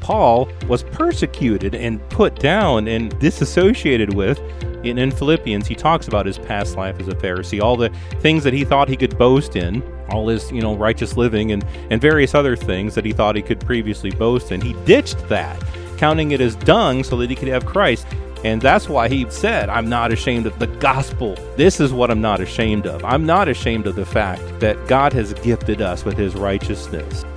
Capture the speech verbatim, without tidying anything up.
Paul was persecuted and put down and disassociated with. In, in Philippians, he talks about his past life as a Pharisee, all the things that he thought he could boast in, all his, you know, righteous living and, and various other things that he thought he could previously boast in. He ditched that, counting it as dung so that he could have Christ. And that's why he said, I'm not ashamed of the gospel. This is what I'm not ashamed of. I'm not ashamed of the fact that God has gifted us with his righteousness.